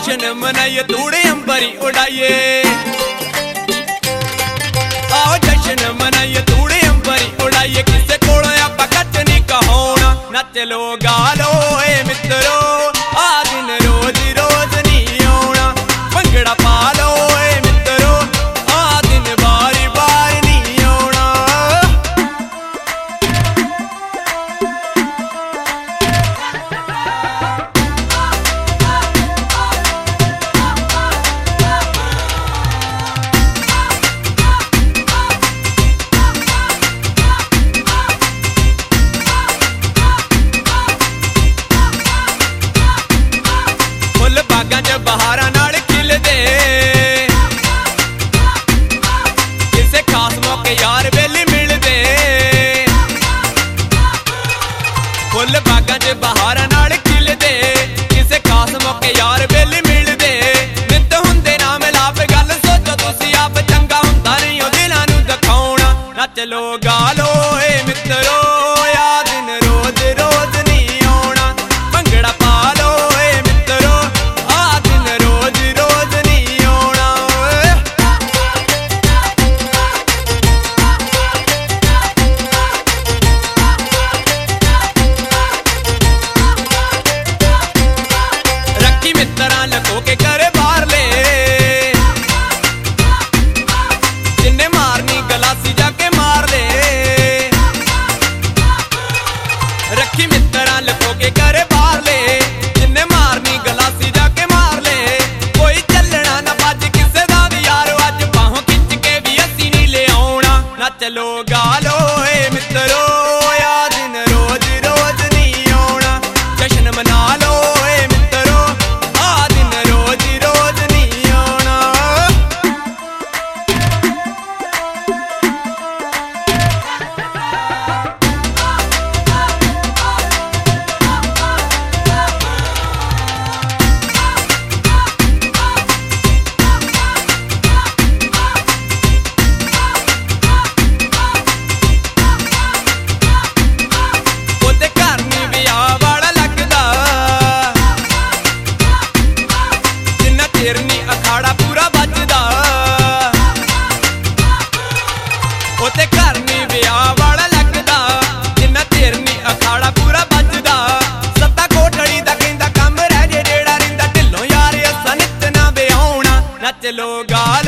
जश्न मनाइए धूड़े अंबरी उड़ाइए, आओ जश्न मनाइए धूड़े अंबरी उड़ाइए। किसे कोलो आपां कट नहीं कहोना, नच लो गा लो ए मित्रो, आ दिन रोज रोज नहीं आउणा। भंगड़ा पा लो ए मित्रो, आ दिन बारी बार नहीं आउणा। बहारा नाल खिलदे, किसे खास मौके यार बेली मिलदे। फुल बागां च बहारा नाल खिलदे, किसे खास मौके यार बेली मिलदे। नित हुंदे ना मिलाप गल सोचो तुसी आप, चंगा हुंदा नहीं ओ दिलां नूं दिखाउणा। नच लो गा लो ए मित्रो, आ दिन रोज रोज नहीं आउणा। भंगड़ा पा लो ए मित्रो, लको के करे बाहर ले, जिन्ने मारनी गलासी जाके मार ले। रखी मित्रा लको के करे बाहर ले, जिन्ने मारनी गलासी जाके मार ले। कोई चलना ना बज किसे दा भी यार, अज बाहों खिंच के भी असी नहीं ले आउणा। नच लो गा लो ए मित्रो, आ दिन रोज रोज नहीं आउणा। जश्न मना लो ए मित्रो, आ दिन रोज रोज नहीं आउणा। ओते घर नहीं विआह वाला लगदा, जिन्ना चिर नी अखाड़ा पूरा बजदा। ओते घर नी विआह वाला लगदा, जिन्ना चिर नी अखाड़ा पूरा बजदा। सत्ता कोठड़ी दा कहंदा कम रह जे जेड़ा रिंदा, ढिल्लों यार असां नित ना विआउणा। नच लो गा